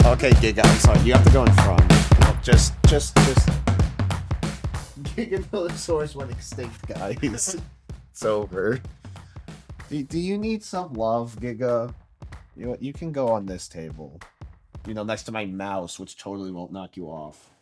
Okay, Giga, I'm sorry. You have to go in front. Just. Giganotosaurus went extinct, guys. It's over. Do you need some love, Giga? You can go on this table. Next to my mouse, which totally won't knock you off.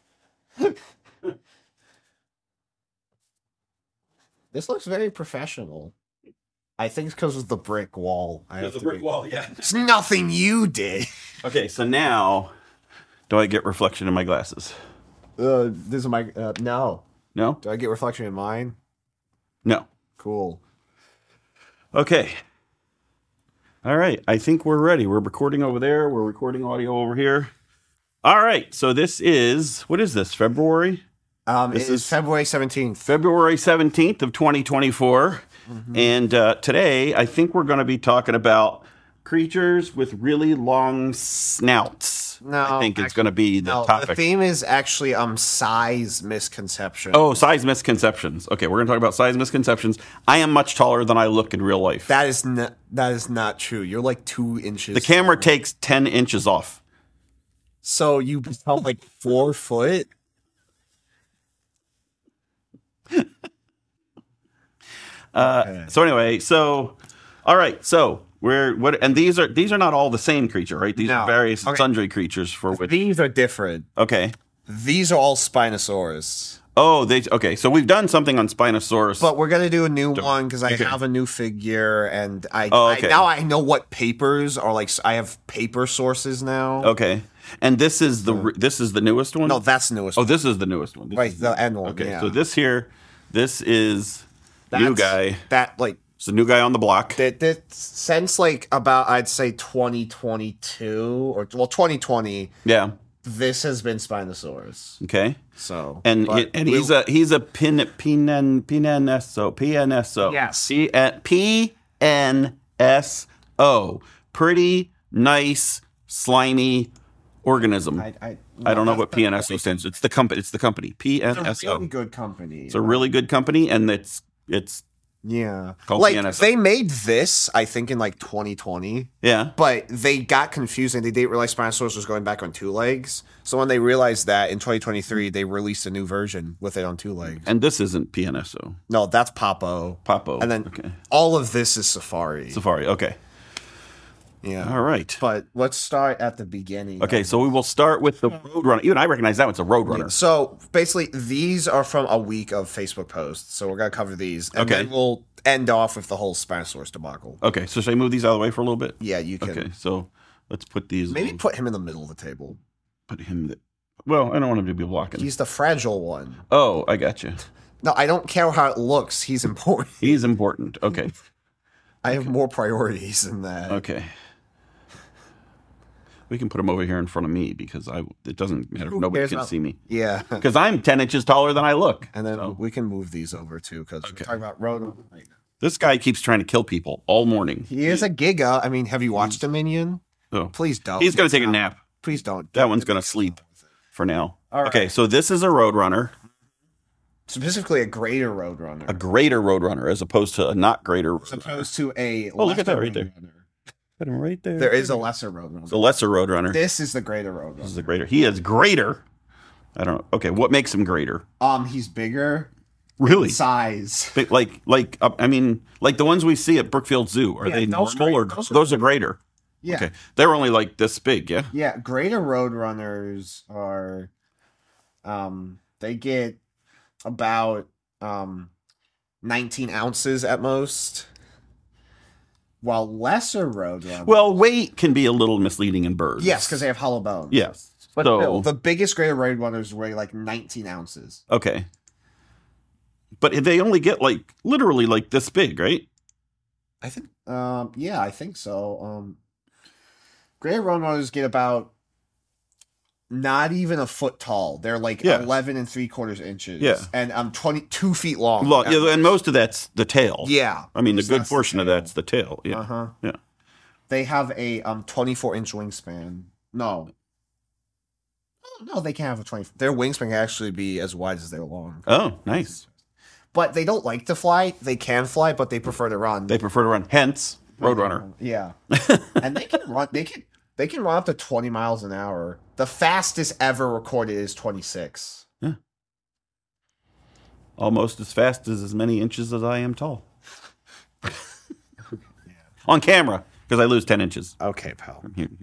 This looks very professional. I think it's because of the brick wall. There's a brick wall, yeah. It's nothing you did. Okay, so now, do I get reflection in my glasses? This is my... no. No? Do I get reflection in mine? No. Cool. Okay. All right, I think we're ready. We're recording over there. We're recording audio over here. All right, so this is... What is this, February? This is February 17th. February 17th of 2024. Mm-hmm. And today, I think we're going to be talking about creatures with really long snouts. No, I think it's going to be the topic. The theme is actually size misconception. Oh, size misconceptions. Okay, we're going to talk about size misconceptions. I am much taller than I look in real life. That is not true. You're like 2 inches. The camera takes 10 inches off. So you become like 4 foot? Okay. So anyway, all right, so and these are not all the same creature, right? These are various sundry creatures for which these are different. Okay. These are all Spinosaurus. Oh, okay. So we've done something on Spinosaurus, but we're gonna do a new one because I have a new figure, and now I know what papers are like. I have paper sources now. Okay. And this is the newest one? No, that's the newest one. Oh, this is the newest one. The end one. Okay, yeah. so this is new guy. It's the new guy on the block. That since about I'd say 2022 or 2020. Yeah. This has been Spinosaurus. Okay. So he's a PNSO. Yes. PNSO. Pretty nice slimy organism. I don't know what PNSO stands for. It's the company. PNSO. It's a really good company. It's a really good company, and it's yeah. Called PNSO. They made this, I think, in 2020. Yeah. But they got confused and they didn't realize Spinosaurus was going back on 2 legs. So when they realized that in 2023, they released a new version with it on 2 legs. And this isn't PNSO. No, that's Papo. And then all of this is Safari. Okay. Yeah. All right. But let's start at the beginning. Okay, so we will start with the Roadrunner. Even I recognize that one's a Roadrunner. Yeah, so basically, these are from a week of Facebook posts. So we're going to cover these. And then we'll end off with the whole Spinosaurus debacle. Okay, so should I move these out of the way for a little bit? Yeah, you can. Okay, so let's put these... Maybe put him in the middle of the table. Put him... Well, I don't want him to be blocking. He's the fragile one. Oh, I got you. No, I don't care how it looks. He's important. He's important. Okay. I have more priorities than that. Okay. We can put him over here in front of me because it doesn't matter. Nobody can see me. Yeah. Because I'm 10 inches taller than I look. And then we can move these over too because we're talking about Road. This guy keeps trying to kill people all morning. He is a Giga. I mean, have you watched Dominion? Oh. Please don't. He's going to take a nap. Please don't. That one's going to sleep for now. All right. Okay, so this is a Roadrunner. Specifically a greater Roadrunner. A greater Roadrunner as opposed to a not greater Roadrunner. As opposed to a look at that right there. Put him right there. There is a lesser Roadrunner. It's a lesser Roadrunner. This is the greater Roadrunner. This is the greater. He is greater. I don't know. Okay, what makes him greater? He's bigger. Really? Size. Like the ones we see at Brookfield Zoo. Are they normal or those are greater? Yeah. Okay. They're only like this big, yeah? Yeah, greater Roadrunners are they get about 19 ounces at most. While lesser Roadrunners... Well, weight can be a little misleading in birds. Yes, because they have hollow bones. Yes. But still, the biggest greater Roadrunners weigh 19 ounces. Okay. But they only get literally this big, right? I think, I think so. Greater Roadrunners get about not even a foot tall. They're 11 3/4 inches. Yeah. And 22 feet long. Yeah, and most of that's the tail. Yeah. I mean, the good portion of that's the tail. Yeah. Uh-huh. Yeah. They have a 24-inch wingspan. No. No, they can't have a 20. Their wingspan can actually be as wide as they're long. Oh, nice. But they don't like to fly. They can fly, but they prefer to run. Hence, Roadrunner. Yeah. And they can run. They can run up to 20 miles an hour. The fastest ever recorded is 26. Almost as fast as many inches as I am tall. On camera, because I lose 10 inches. Okay, pal.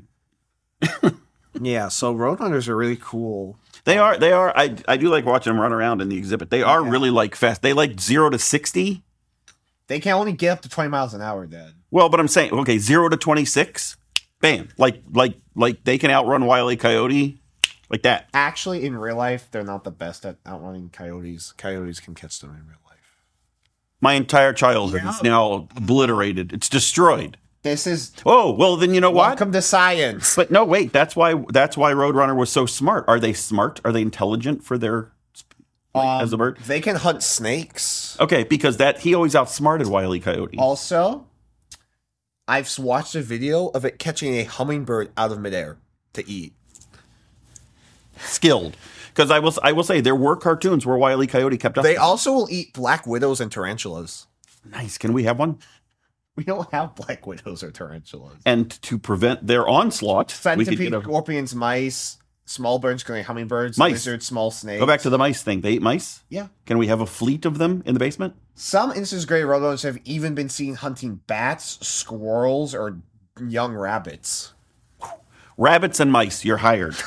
Yeah, so Roadrunners are really cool. They are. I do like watching them run around in the exhibit. They are really like fast. They like 0 to 60. They can only get up to 20 miles an hour, Dad. Well, but I'm saying, okay, 0 to 26, bam. Like they can outrun Wile E. Coyote like that. Actually, in real life, they're not the best at outrunning coyotes. Coyotes can catch them in real life. My entire childhood is now obliterated. It's destroyed. This is Oh, well, then you know what? welcome to science. But no, wait. That's why Roadrunner was so smart. Are they smart? Are they intelligent for their as a bird? They can hunt snakes. Okay, because he always outsmarted Wile E. Coyote. Also, I've watched a video of it catching a hummingbird out of midair to eat. Skilled. Because I will say there were cartoons where Wile E. Coyote kept up. They also will eat black widows and tarantulas. Nice. Can we have one? We don't have black widows or tarantulas. And to prevent their onslaught, we could Centipede, get scorpions, mice, small birds, including hummingbirds, Mice. lizards, small snakes. Go back to the mice thing. They ate mice? Yeah. Can we have a fleet of them in the basement? Some instances of gray roadrunners have even been seen hunting bats, squirrels, or young rabbits. Rabbits and mice, you're hired.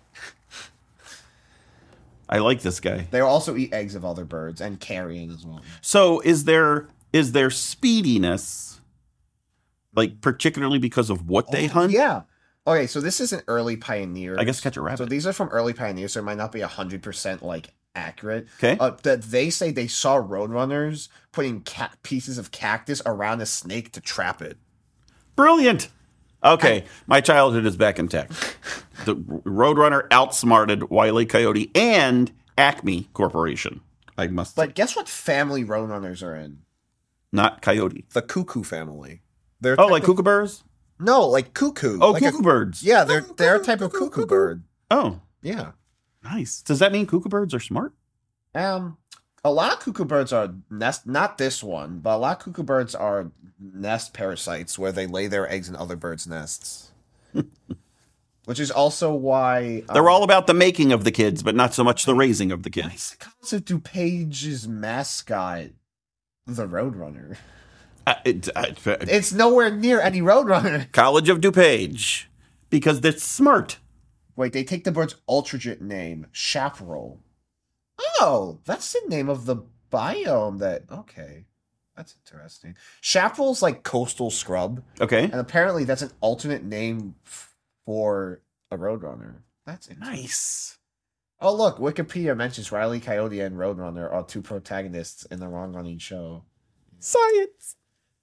I like this guy. They also eat eggs of other birds and carrion as well. So is there speediness, like particularly because of what they hunt? Yeah. Okay, so this is an early pioneer. I guess catch a rabbit. So these are from early pioneers, so it might not be 100% like accurate. Okay. That they say they saw roadrunners putting pieces of cactus around a snake to trap it. Brilliant. Okay, my childhood is back intact. The Roadrunner outsmarted Wile E. Coyote and Acme Corporation. I must say. But guess what family roadrunners are in? Not coyote. The cuckoo family. They're Oh, like kookaburras? No, like cuckoo. Oh, like cuckoo birds. Yeah, they're a type of cuckoo bird. Oh, Yeah. nice. Does that mean cuckoo birds are smart? A lot of cuckoo birds are not this one, but a lot of cuckoo birds are nest parasites where they lay their eggs in other birds' nests. Which is also why They're all about the making of the kids, but not so much the raising of the kids. College of DuPage's mascot, the Roadrunner. It's nowhere near any Roadrunner. College of DuPage, because they're smart. Wait, they take the bird's ultrajet name, Chaparral. Oh, that's the name of the biome that... Okay, that's interesting. Chaparral's like coastal scrub, Okay. and apparently that's an alternate name for a Roadrunner. That's interesting. Nice. Oh, look, Wikipedia mentions Wile E. Coyote and Roadrunner are two protagonists in the long-running show. Science.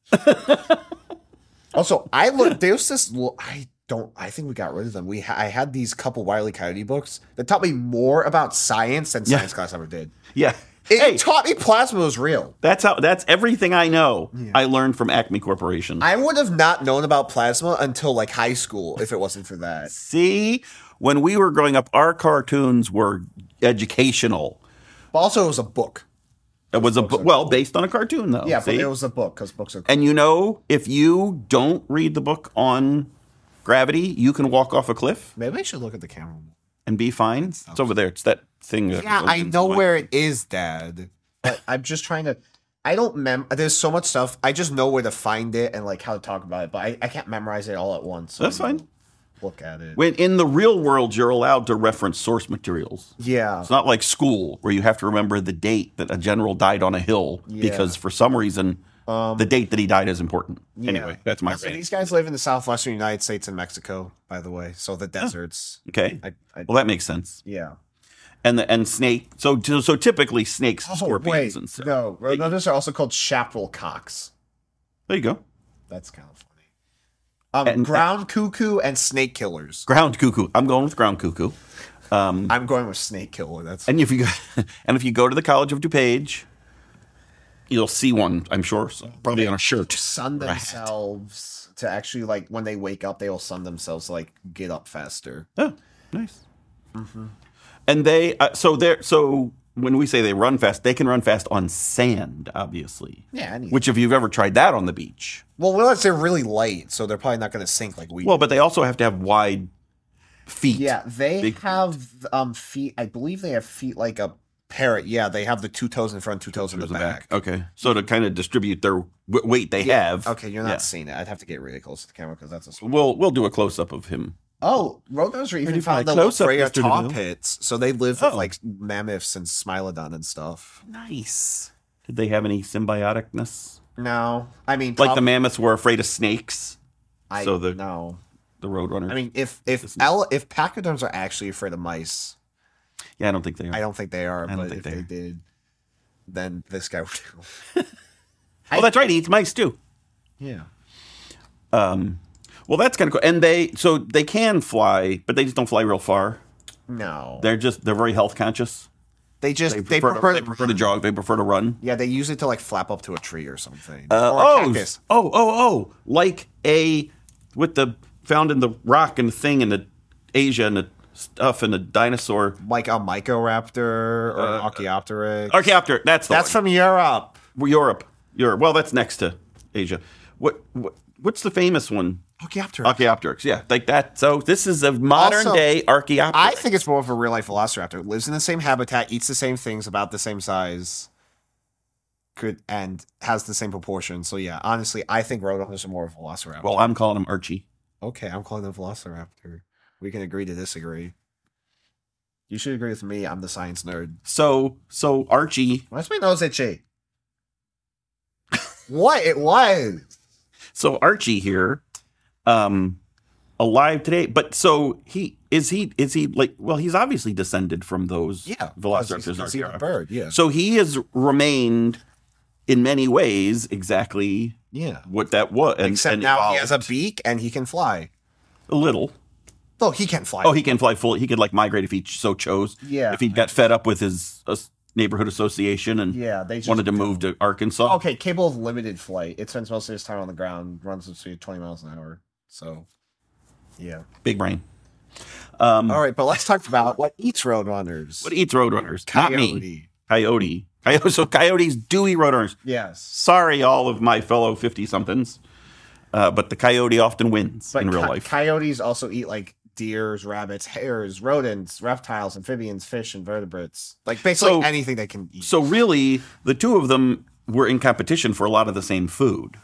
Also, there's this... I think we got rid of them. I had these couple Wile E. Coyote books that taught me more about science than science class ever did. Yeah. It taught me plasma was real. That's everything I know. Yeah. I learned from Acme Corporation. I would have not known about plasma until like high school if it wasn't for that. See, when we were growing up, our cartoons were educational. But also, it was a book. It was a book, based on a cartoon, though. Yeah, but it was a book because books are cool. And you know, if you don't read the book on gravity, you can walk off a cliff. Maybe I should look at the camera and be fine. It's over there. It's that thing. Yeah, I know where it is, Dad. But I'm just trying to. I don't there's so much stuff. I just know where to find it and like how to talk about it, but I can't memorize it all at once. So that's fine. Look at it. When in the real world, you're allowed to reference source materials. Yeah. It's not like school where you have to remember the date that a general died on a hill because for some reason the date that he died is important. Yeah. Anyway, that's my rant. These guys live in the southwestern United States and Mexico, by the way. So the deserts. Okay. Well, that makes sense. Yeah. And snake. So typically snakes, scorpions, and stuff. No, those are also called chaparral cocks. There you go. That's kind of funny. Ground cuckoo and snake killers. Ground cuckoo. I'm going with ground cuckoo. I'm going with snake killer. And if you go to the College of DuPage, you'll see one. I'm sure, probably on a shirt. Sun themselves to actually like when they wake up, they will sun themselves to, like get up faster. Oh, nice. Mm-hmm. And they so when we say they run fast, they can run fast on sand, obviously. Yeah, anything. Which, if you've ever tried that on the beach. Well, realize they're really light, so they're probably not going to sink like we do. Well, but they also have to have wide feet. Yeah, they Big have feet. I believe they have feet like a parrot. Yeah, they have the 2 toes in front, 2 toes in the back. Okay. So to kind of distribute their weight they have. Okay, you're not seeing it. I'd have to get really close to the camera because that's a small. We'll do a close up of him. Oh, Roadrunners are even Pretty found the fine. Close up, Freya Mr. tar DeVille. pits, so they live with like mammoths and Smilodon and stuff. Nice. Did they have any symbioticness? No, I mean Like the mammoths were afraid of snakes. So no. The Roadrunners. I mean, if pachyderms are actually afraid of mice, yeah, I don't think they are. I don't think they are. I don't But think if they they are. did, then this guy would do. Oh, that's right. He eats mice too. Yeah. Well, that's kind of cool. And they can fly, but they just don't fly real far. No. They're very health conscious. They prefer to jog. They prefer to run. Yeah, they use it to like flap up to a tree or something. Or a cactus. Like found in the rock and the thing in the Asia and the stuff and the dinosaur. Like a Microraptor or an Archaeopteryx. Archaeopteryx. That's one. from Europe. Europe. Well, that's next to Asia. What's the famous one? Archaeopteryx. Archaeopteryx. Yeah, like that. So this is a modern day Archaeopteryx. I think it's more of a real life Velociraptor. It lives in the same habitat, eats the same things, about the same size, and has the same proportions. So yeah, honestly, I think Roadrunners are more of a Velociraptor. Well, I'm calling him Archie. Okay, I'm calling them Velociraptor. We can agree to disagree. You should agree with me. I'm the science nerd. So Archie. Why's my nose itchy? What? It was. So Archie here, alive today. But so is he like? Well, he's obviously descended from those. Yeah, Velociraptors. He's a bird. Yeah. So he has remained in many ways exactly. Yeah. What that was, Except now he has a beak and he can fly. A little. Oh, he can fly. Oh, he can fly fully. He could like migrate if he so chose. Yeah. If he got fed up with his neighborhood association and they just wanted to move to Arkansas. Okay, capable of limited flight. It spends most of its time on the ground, runs at speed of 20 miles an hour. So, yeah. Big brain. All right, but let's talk about what eats Roadrunners. What eats Roadrunners? Coyote. Not me. Coyote. So coyotes do eat Roadrunners. Yes. Sorry, all of my fellow 50-somethings. But the coyote often wins in real life. Coyotes also eat like deers, rabbits, hares, rodents, reptiles, amphibians, fish, and vertebrates. Like basically anything they can eat. So really, the two of them were in competition for a lot of the same food.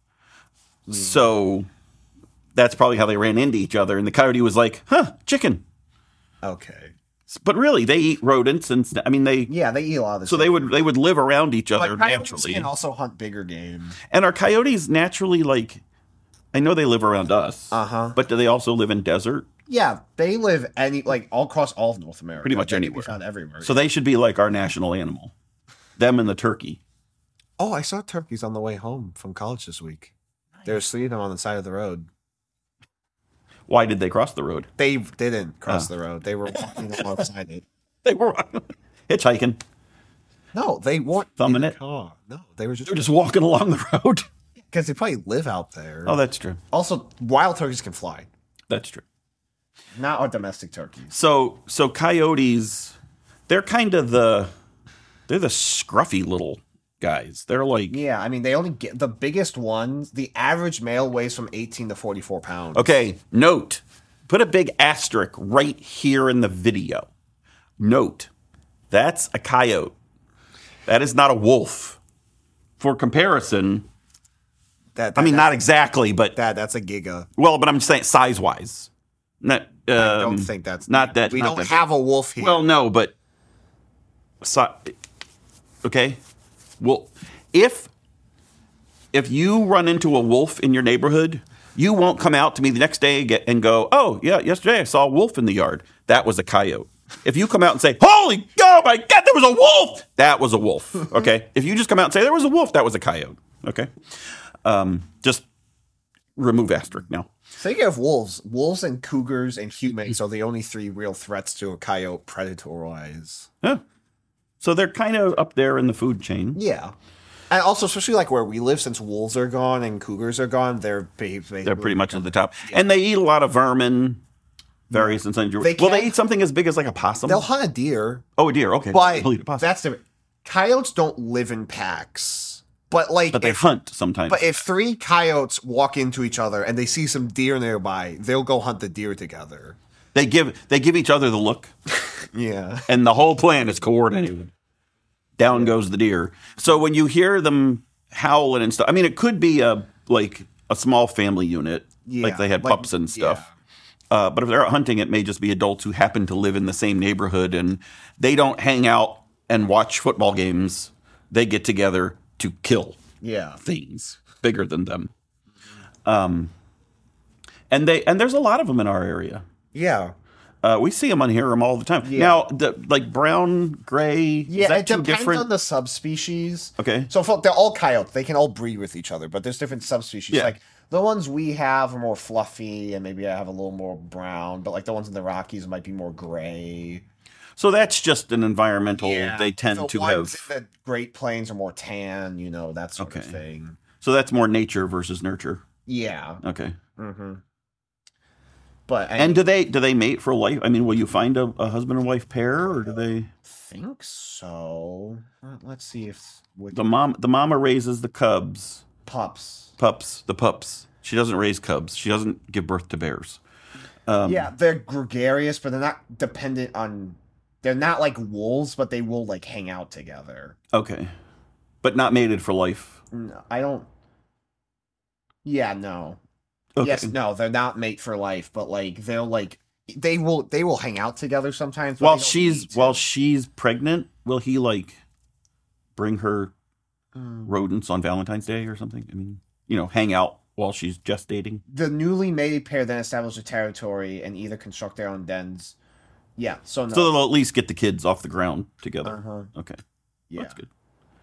So that's probably how they ran into each other. And the coyote was like, chicken. Okay. But really, they eat rodents, and I mean they eat a lot of this. So they would live around each other but naturally. Can also hunt bigger game. And are coyotes naturally like? I know they live around us. But do they also live in desert? Yeah, they live all across all of North America. Pretty much they anywhere. Can be found everywhere. So they should be like our national animal. Them and the turkey. Oh, I saw turkeys on the way home from college this week. Nice. They were sleeping on the side of the road. Why did they cross the road? They didn't cross the road. They were walking alongside it. They were hitchhiking. No, they weren't thumbing it. Car. No, they were just walking along the road. Because they probably live out there. Oh, that's true. Also, wild turkeys can fly. That's true. Not our domestic turkeys. So coyotes, they're kind of they're the scruffy little guys. They're like... Yeah, I mean, they only get... The biggest ones, the average male weighs from 18 to 44 pounds. Okay, note. Put a big asterisk right here in the video. Note. That's a coyote. That is not a wolf. For comparison... not exactly, but... That's a giga. Well, but I'm just saying size-wise. I don't think that's... Not that... We don't have a wolf here. Well, no, but... Okay? Well, if you run into a wolf in your neighborhood, you won't come out to me the next day and go, oh, yeah, yesterday I saw a wolf in the yard. That was a coyote. If you come out and say, oh my God, there was a wolf! That was a wolf, okay? If you just come out and say, there was a wolf, that was a coyote, okay? Just remove asterisk now. Speaking of wolves and cougars and humans are the only three real threats to a coyote predator-wise. Yeah. So they're kind of up there in the food chain. Yeah. And also, especially like where we live, since wolves are gone and cougars are gone, they're pretty much at the top. Yeah. And they eat a lot of vermin. Various and sundry. They Will they can't- eat something as big as like a possum? They'll hunt a deer, Oh, a deer. Okay, but They'll eat a possum. that's different. Coyotes don't live in packs, but like But they hunt sometimes. But if 3 coyotes walk into each other and they see some deer nearby, they'll go hunt the deer together. they give each other the look, Yeah. and the whole plan is coordinated. Down goes the deer. So when you hear them howling and stuff, I mean, it could be a small family unit, like they had pups and stuff. But if they're out hunting, it may just be adults who happen to live in the same neighborhood, and they don't hang out and watch football games. They get together to kill things bigger than them. And there's a lot of them in our area. Yeah. We see them on here all the time. Yeah. Now, like brown, gray, Yeah, is that it too depends different? on the subspecies. Okay. So they're all coyotes. They can all breed with each other, but there's different subspecies. Yeah. Like the ones we have are more fluffy and maybe I have a little more brown, but like the ones in the Rockies might be more gray. So that's just an environmental. They tend The to ones have. in the Great Plains are more tan, that sort of Okay. thing. So that's more nature versus nurture. Yeah. Okay. Mm-hmm. But I And do they mate for life? I mean, will you find a husband and wife pair, or do they? think so. Let's see if The mama raises the cubs, pups. the pups. She doesn't raise cubs. She doesn't give birth to bears. Yeah, they're gregarious, but they're not dependent on. They're not like wolves, but they will like hang out together. Okay, but not mated for life. No, I don't. Yeah, no. Okay. Yes, no, they're not mate for life, but like they will hang out together sometimes. But While she's pregnant, will he like bring her rodents on Valentine's Day or something? I mean, hang out while she's gestating. The newly mated pair then establish a territory and either construct their own dens. Yeah, so no. So they'll at least get the kids off the ground together. Uh-huh. Okay, Yeah. that's good.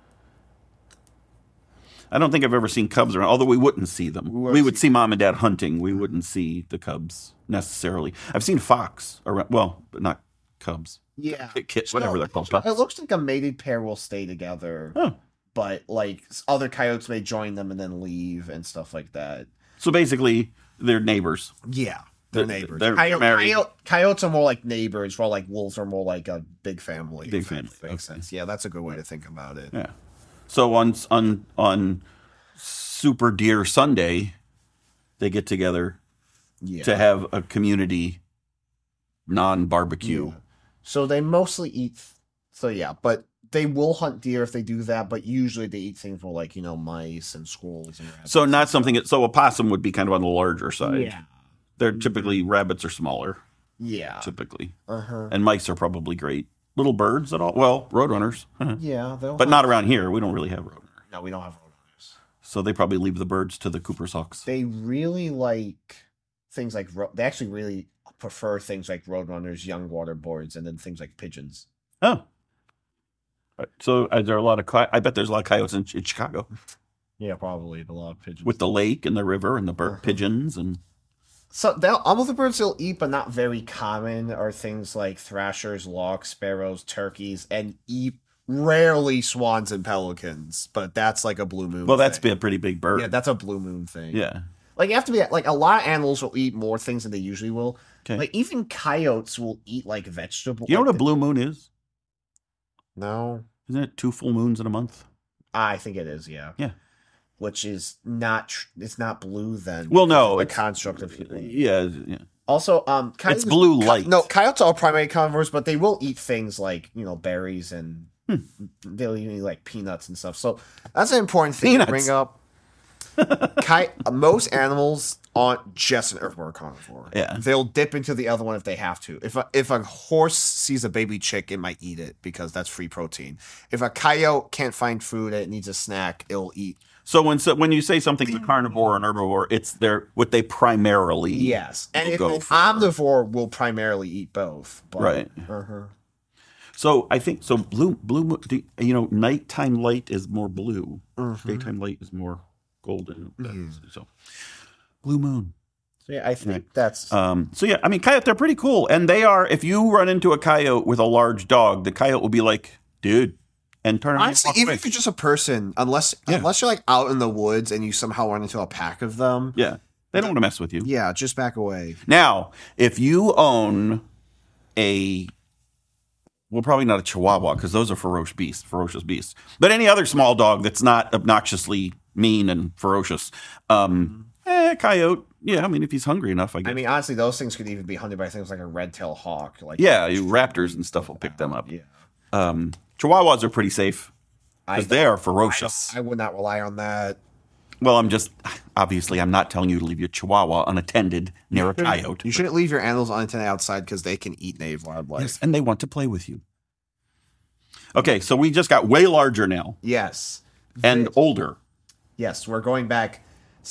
I don't think I've ever seen cubs around, although we wouldn't see them. We would see mom and dad hunting. We wouldn't see the cubs necessarily. I've seen fox around, well, but not cubs. Yeah. Whatever they're called. It looks like a mated pair will stay together, Oh. but like other coyotes may join them and then leave and stuff like that. So basically, they're neighbors. Yeah. They're neighbors. They're married. Coyotes are more like neighbors, while like wolves are more like a big family. Big if that family, Makes sense. Yeah, that's a good way to think about it. Yeah. So on Super Deer Sunday, they get together Yeah. to have a community non-barbecue. Yeah. So they mostly eat. So yeah, but they will hunt deer if they do that. But usually they eat things more like mice and squirrels and rabbits. So not something. So a possum would be kind of on the larger side. Yeah. They're typically rabbits are smaller. Yeah. Typically, Uh-huh. and mice are probably great. Little birds at all? Well, roadrunners, Yeah. They'll but hunt- not around here. We don't really have roadrunners, No, we don't have roadrunners. so they probably leave the birds to the Cooper's hawks. They really like things like they actually really prefer things like roadrunners, young water boards, and then things like pigeons. Oh, so is there a lot of? I bet there's a lot of coyotes in Chicago Yeah, probably a lot of pigeons. with the lake and the river and the pigeons and. So all of the birds they'll eat, but not very common, are things like thrashers, larks, sparrows, turkeys, and rarely swans and pelicans. But that's like a blue moon. Well, that's thing. a pretty big bird. Yeah, that's a blue moon thing. Yeah. Like you have to be like a lot of animals will eat more things than they usually will. Okay. Like even coyotes will eat like vegetables. You know what a blue moon is? No, Isn't it 2 full moons in a month? I think it is. Yeah. Yeah. Which is not. It's not blue then. Well, no, the it's construct of yeah. Also, coyotes, It's blue light. No, coyotes are primary carnivores, but they will eat things like berries and they'll eat like peanuts and stuff. So that's an important thing to bring up. Most animals aren't just an herbivore carnivore. Yeah. They'll dip into the other one if they have to. If a horse sees a baby chick, it might eat it because that's free protein. If a coyote can't find food and it needs a snack, it'll eat. So when you say something's a carnivore or an herbivore, it's what they primarily Yes, and will if go an for. omnivore will primarily eat both. But, Right. Uh-huh. So I think so. Blue, nighttime light is more blue. Daytime light is more golden. So blue moon. So yeah, I think that's. So yeah, I mean, coyote, they're pretty cool, and they are. If you run into a coyote with a large dog, the coyote will be like, "Dude," and turn around. Honestly, even if you're just a person, unless you're like out in the woods and you somehow run into a pack of them, yeah, They don't want to mess with you. Yeah, just back away. Now, if you own probably not a Chihuahua because those are ferocious beasts. But any other small dog that's not obnoxiously mean and ferocious, coyote. Yeah, I mean, if he's hungry enough, I guess. I mean, honestly, those things could even be hunted by things like a red-tailed hawk. Like raptors and stuff will pick them up. Yeah. Chihuahuas are pretty safe because they are ferocious. I would not rely on that. Well, I'm not telling you to leave your Chihuahua unattended near a coyote. You shouldn't leave your animals unattended outside because they can eat native wildlife. Yes, and they want to play with you. Okay, so we just got way larger now. Yes. And older. Yes, we're going back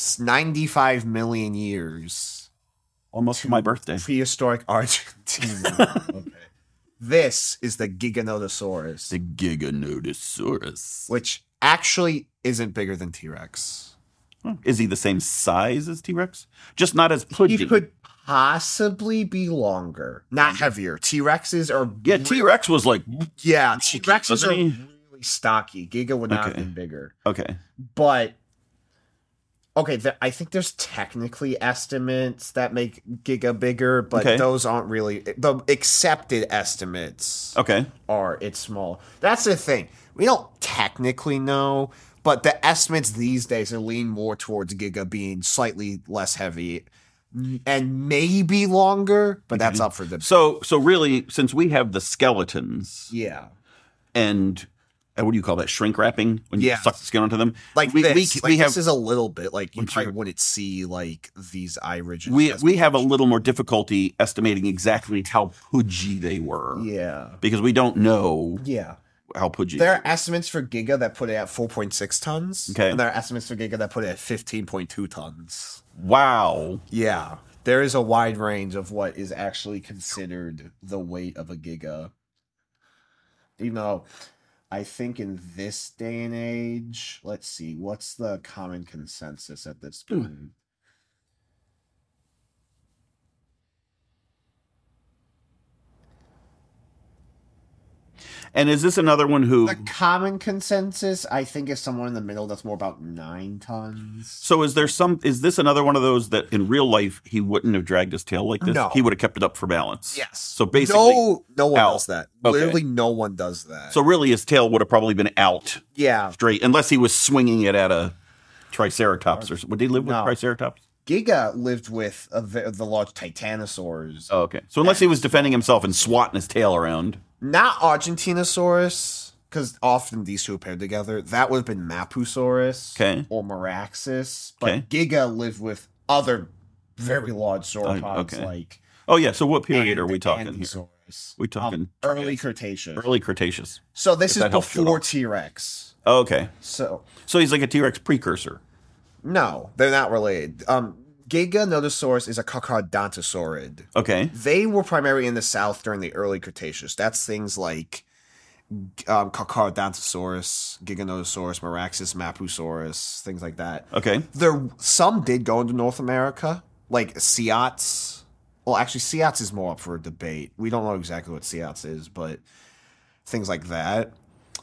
95 million years. Almost to my birthday. Prehistoric Argentina. Okay. This is the Giganotosaurus. The Giganotosaurus. Which actually isn't bigger than T-Rex. Is he the same size as T-Rex? Just not as pudgy. He could possibly be longer. Not heavier. T-Rexes are... Yeah, T-Rex was like... Yeah, T-Rexes are really stocky. Giga would not have been bigger. Okay. But... Okay, I think there's technically estimates that make Giga bigger, but those aren't really... The accepted estimates are it's small. That's the thing. We don't technically know, but the estimates these days are lean more towards Giga being slightly less heavy and maybe longer, but that's up for debate. So really, since we have the skeletons... Yeah. And what do you call that? Shrink wrapping when you suck the skin onto them. Like this is a little bit like you probably wouldn't see like these eye ridges. We have a little more difficulty estimating exactly how pudgy they were. Yeah, because we don't know. Yeah, how pudgy. There are estimates for Giga that put it at 4.6 tons. Okay, and there are estimates for Giga that put it at 15.2 tons. Wow. Yeah, there is a wide range of what is actually considered the weight of a Giga. You know. I think in this day and age, let's see, what's the common consensus at this point? And is this another one who... The common consensus, I think, is somewhere in the middle that's more about 9 tons. So is this another one of those that in real life he wouldn't have dragged his tail like this? No. He would have kept it up for balance. Yes. So basically... No one does that. Literally no one does that. So really his tail would have probably been out. Yeah. Straight, unless he was swinging it at a Triceratops. Or would he live with Triceratops? Giga lived with the large Titanosaurs. Oh, okay. So unless he was defending himself and swatting his tail around... Not Argentinosaurus, because often these two are paired together. That would have been Mapusaurus or Meraxus. But Giga lived with other very large sauropods like... Oh, yeah. So what period are we talking here? We talking early Cretaceous. Early Cretaceous. So this is before T-Rex. Oh, okay. So he's like a T-Rex precursor. No, they're not related. Giganotosaurus is a Carcharodontosaurid. Okay. They were primarily in the south during the early Cretaceous. That's things like Carcharodontosaurus, Giganotosaurus, Meraxus, Mapusaurus, things like that. Okay. Some did go into North America, like Seots. Well, actually, Seots is more up for a debate. We don't know exactly what Seots is, but things like that.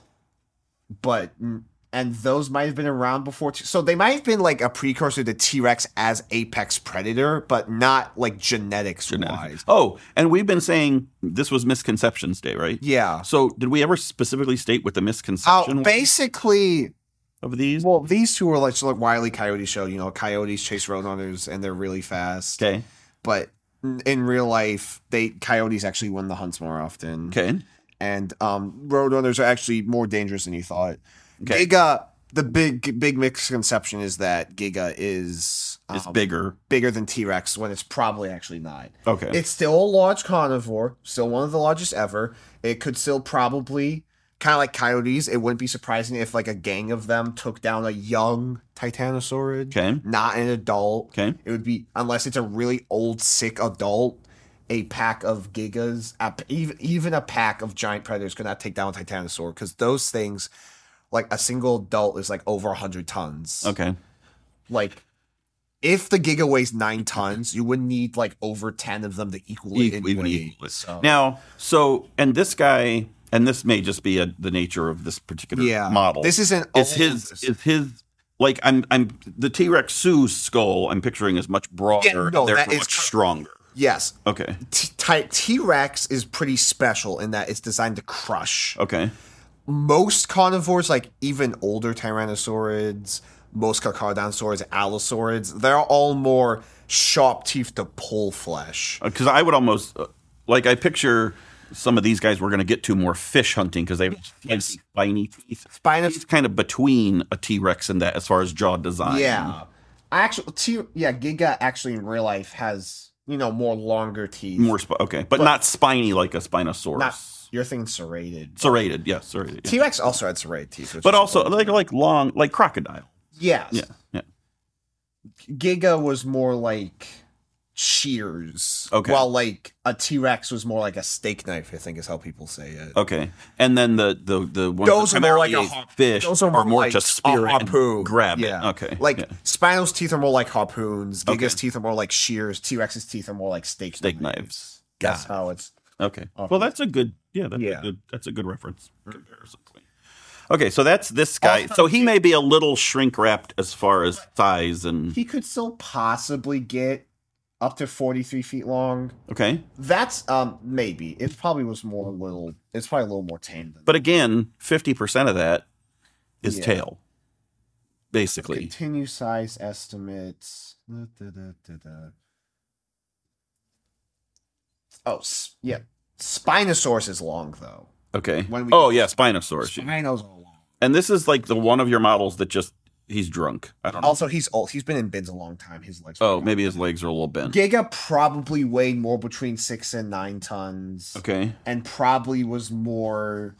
And those might have been around before. So they might have been like a precursor to T-Rex as apex predator, but not like genetics-wise. Oh, and we've been saying this was Misconceptions Day, right? Yeah. So did we ever specifically state what the misconception was? Basically... Of these? Well, these two were like Wile E. Coyote show. You know, coyotes chase roadrunners and they're really fast. Okay. But in real life, coyotes actually win the hunts more often. Okay. And roadrunners are actually more dangerous than you thought. Okay. Giga, the big misconception is that Giga is bigger than T-Rex when it's probably actually not. Okay. It's still a large carnivore, still one of the largest ever. It could still probably, kind of like coyotes, it wouldn't be surprising if like a gang of them took down a young Titanosaurid. Okay. Not an adult. Okay. It would be, unless it's a really old, sick adult, a pack of Gigas, even a pack of giant predators could not take down a Titanosaur because those things... Like, a single adult is, like, over 100 tons. Okay. Like, if the Giga weighs 9 tons, you would need, like, over 10 of them to equal it in weight. So. Now, and this guy, and this may just be the nature of this particular model. This isn't... Is his like I'm the T-Rex Sue's skull I'm picturing is much broader, no, therefore that is much stronger. Yes. Okay. T-Rex is pretty special in that it's designed to crush. Okay. Most carnivores, like even older tyrannosaurids, most carcharodontosaurids, allosaurids, they're all more sharp teeth to pull flesh. Because I would almost like I picture some of these guys we're going to get to more fish hunting because they have spiny teeth. It's kind of between a T-Rex and that as far as jaw design. Yeah. Giga actually in real life has, more longer teeth. But not spiny like a Spinosaurus. You're thinking serrated. Serrated, yes, serrated. Yeah. T-Rex also had serrated teeth. But also like long, like crocodile. Yes. Yeah. Giga was more like shears. Okay. While like a T-Rex was more like a steak knife, I think is how people say it. Okay. And then the ones those are more like a fish those are more like just spear it harpoon. And grab yeah. it. Okay. Like yeah. Spino's teeth are more like harpoons. Giga's teeth are more like shears. T-Rex's teeth are more like steak knives. That's how it's okay. Well, that's a good that's a good reference comparison point. Okay, so that's this guy. So he may be a little shrink wrapped as far as size, and he could still possibly get up to 43 feet long. Okay, that's maybe it probably was more a little. It's probably a little more tame. But again, 50% of that is tail, basically. Continue size estimates. Oh yeah, Spinosaurus is long though. Okay. Spinosaurus. Spinos are long. And this is like the one of your models that just he's drunk. I don't know. Also, he's old. He's been in bins a long time. His legs. Maybe his legs are a little bent. Giga probably weighed more between 6 and 9 tons. Okay. And probably was more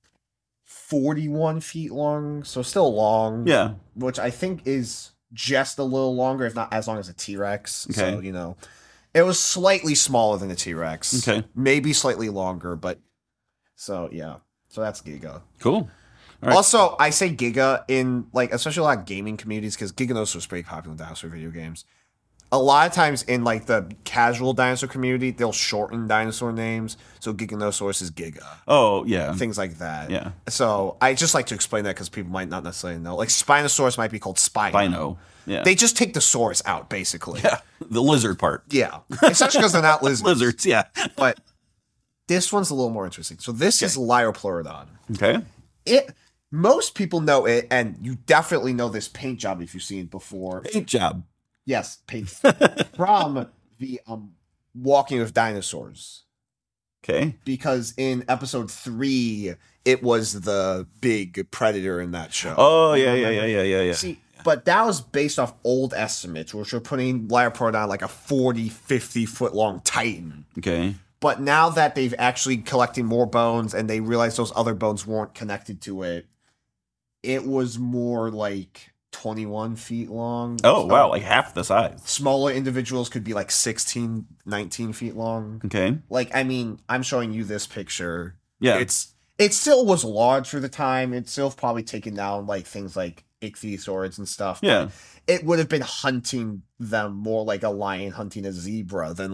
41 feet long, so still long. Yeah. Which I think is just a little longer, if not as long as a T-Rex. Okay. So, it was slightly smaller than a T-Rex. Okay. Maybe slightly longer, but so yeah. So that's Giga. Cool. Right. Also, I say Giga in especially a lot of gaming communities because Giganosaurus was pretty popular in dinosaur video games. A lot of times in the casual dinosaur community, they'll shorten dinosaur names. So Giganosaurus is Giga. Oh yeah, things like that. Yeah. So I just like to explain that because people might not necessarily know. Like Spinosaurus might be called Spino. Spino. Yeah. They just take the saurus out basically. Yeah. The lizard part. Yeah. Especially because they're not lizards. Lizards. Yeah. But this one's a little more interesting. So this is Liopleurodon. Okay. Most people know it, and you definitely know this paint job if you've seen it before. Paint job. Yes, paint from the Walking with Dinosaurs. Okay. Because in episode 3, it was the big predator in that show. Oh yeah. See, but that was based off old estimates, which were putting Liopleurodon like a 40, 50 foot long titan. Okay. But now that they've actually collected more bones and they realized those other bones weren't connected to it, it was more like 21 feet long. Oh, wow. Like half the size. Smaller individuals could be like 16, 19 feet long. Okay. I'm showing you this picture. Yeah. It still was large for the time. It's still probably taken down things like ichthyosaurids and stuff. Yeah. It would have been hunting them more like a lion hunting a zebra than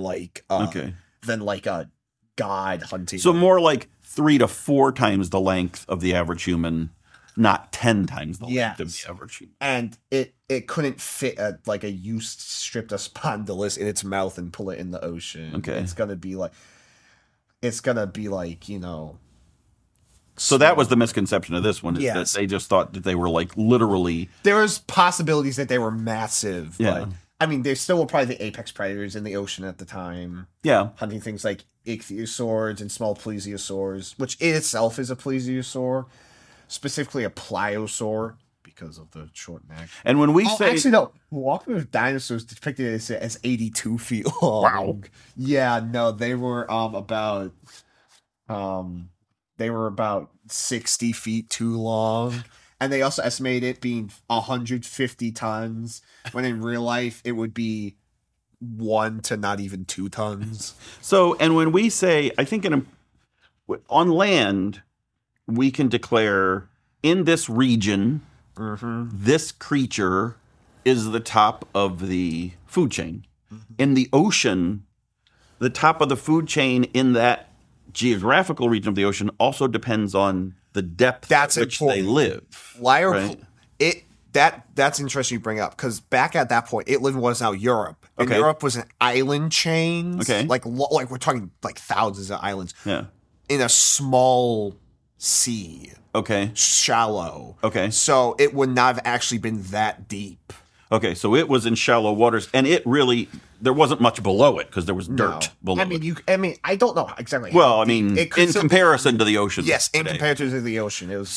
a god hunting. So more like 3 to 4 times the length of the average human, not 10 times the length of the average human. And it couldn't fit a Eustrophus spondylus in its mouth and pull it in the ocean. Okay. It's gonna be like So that was the misconception of this one, is that they just thought that they were literally. There was possibilities that they were massive. Yeah. But, they still were probably the apex predators in the ocean at the time. Yeah. Hunting things like ichthyosaurs and small plesiosaurs, which in itself is a plesiosaur. Specifically a pliosaur because of the short neck. And when we say... Actually, no. Walking with Dinosaurs depicted as 82 feet long. Wow. Yeah, no, they were about 60 feet too long. And they also estimated it being 150 tons, when in real life it would be 1 to not even 2 tons. So, and when we say, I think on land, we can declare in this region, this creature is the top of the food chain. Mm-hmm. In the ocean, the top of the food chain in that geographical region of the ocean also depends on the depth at which they live. that's interesting you bring up, because back at that point, it lived in what is now Europe. And Okay. Europe was an island chain. Okay. Like we're talking like thousands of islands Yeah. in a small sea, Okay. shallow. Okay. So it would not have actually been that deep. Okay. So it was in shallow waters, and it really there wasn't much below it because there was dirt below. I mean, I don't know exactly. Well, how I mean, deep. It could in still- comparison to the ocean. yes, in today. comparison to the ocean, it was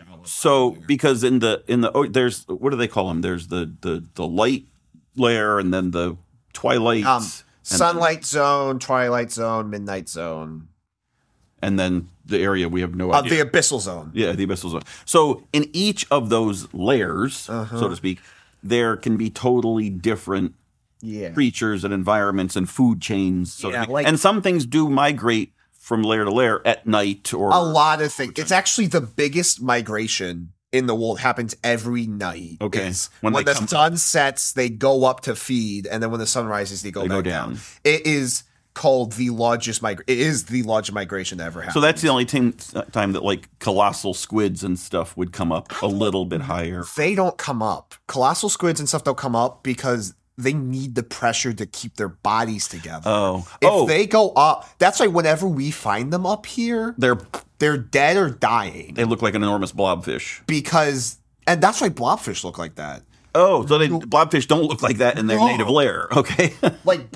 So because in the there's what do they call them? There's the light layer and then the twilight, sunlight zone, twilight zone, midnight zone, and then the area we have no idea. the abyssal zone. Yeah, the abyssal zone. So in each of those layers, so to speak, there can be totally different Yeah. creatures and environments and food chains. So to Yeah, speak. like- and some things do migrate from layer to layer at night or A lot of things. It's actually the biggest migration in the world. Happens every night. Okay. It's When when they the come- sun sets, they go up to feed, and then when the sun rises, they go go back down. down. It is called the largest It is the largest migration that ever happened. So that's the only time that like colossal squids and stuff would come up a little bit higher. They don't come up. Colossal squids and stuff don't come up because they need the pressure to keep their bodies together. If they go up, that's why whenever we find them up here, they're dead or dying. They look like an enormous blobfish. And that's why blobfish look like that. Oh, so blobfish don't look like that in their native lair. Okay. Like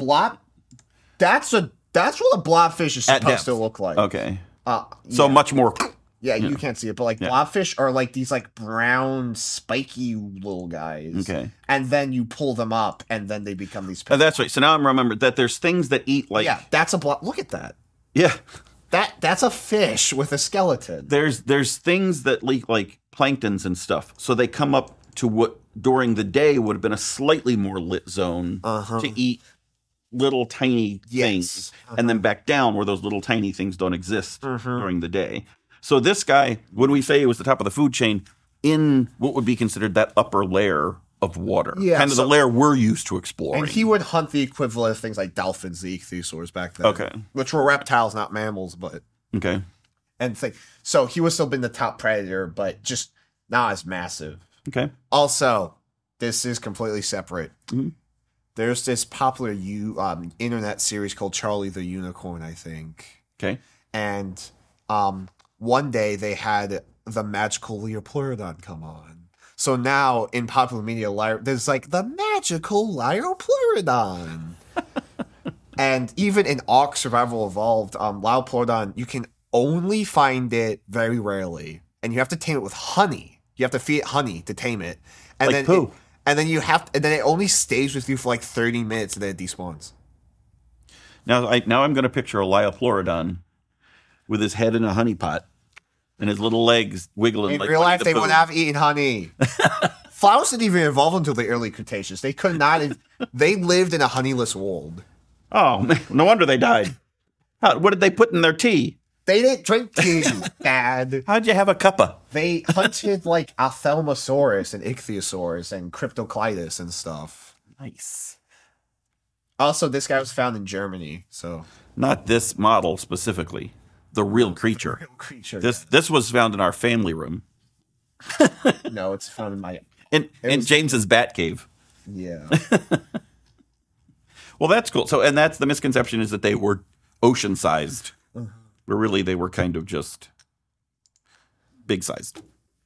that's what a blobfish is At supposed depth. to look like. Okay. So Much more. yeah, you can't see it, but like blobfish are like these like brown spiky little guys. Okay. And then you pull them up and then they become these Oh, that's right. So now I'm remembered that there's things that eat like yeah, that's a blob. Look at that. yeah. That's a fish with a skeleton. There's things that leak like planktons and stuff. So they come up to what during the day would have been a slightly more lit zone to eat little tiny things, and then back down where those little tiny things don't exist during the day. So this guy, when we say he was the top of the food chain, in what would be considered that upper layer of water, Yeah, kind of the layer we're used to exploring. And he would hunt the equivalent of things like dolphins, the ichthyosaurs back then. Okay. Which were reptiles, not mammals, but Okay. so he would still been the top predator, but just not as massive. Okay. Also, this is completely separate. Mhm. There's this popular internet series called Charlie the Unicorn, I think. Okay. And one day they had the magical Liopleurodon come on. So now in popular media, there's like the magical Liopleurodon. And even in Ark Survival Evolved, Liopleurodon, you can only find it very rarely. And you have to tame it with honey. You have to feed it honey to tame it. And Like poo. And then it only stays with you for like 30 minutes and then it despawns. Now I'm going to picture a Liopleurodon with his head in a honey pot and his little legs wiggling. In like real Winnie life, the they Pooh. would have eaten honey. Flowers didn't even evolve until the early Cretaceous. They could not have. They lived in a honeyless world. Oh, man, no wonder they died. What did they put in their tea? They didn't drink tea, Dad. How'd you have a cuppa? They hunted like Ophthalmosaurus and Ichthyosaurus and Cryptoclitus and stuff. Nice. Also, this guy was found in Germany, so Not this model specifically. The real creature. real creature. This was found in our family room. No, it's found in my In James's bat cave. yeah. Well, that's cool. So, and that's the misconception is that they were ocean sized, but really they were kind of just big sized.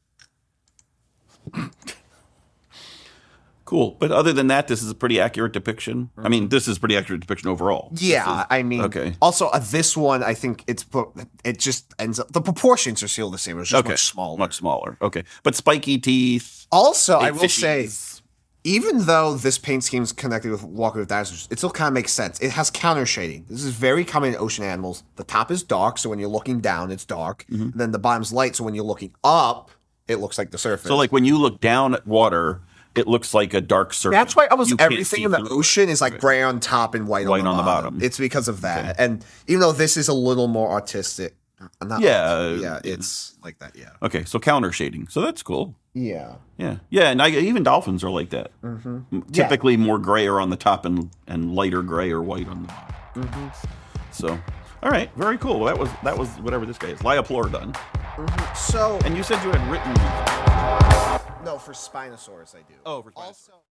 Cool. But other than that, this is a pretty accurate depiction. I mean, this is pretty accurate depiction overall. Yeah, I mean, okay. Also, this one, I think it just ends up. The proportions are still the same. It's just Okay. much smaller. Much smaller. Okay. But spiky teeth. Also, I big will say, fishies. even though this paint scheme is connected with Walking with Dinosaurs, it still kind of makes sense. It has counter shading. This is very common in ocean animals. The top is dark, so when you're looking down, it's dark. And then the bottom's light, so when you're looking up, it looks like the surface. So, like when you look down at water, it looks like a dark surface. That's why almost You can't everything see in the through it. ocean is like gray on top and white on the bottom. It's because of that. And even though this is a little more artistic, it's like that. Yeah. Okay, so counter shading. So that's cool. Yeah. Yeah, yeah, and even dolphins are like that. Typically more grayer on the top and lighter gray or white on the bottom. So, all right, very cool. Well, that was whatever this guy is, Liopleurodon. So And you said you had written. No, for Spinosaurus I do. Oh, for Spinosaurus. Also,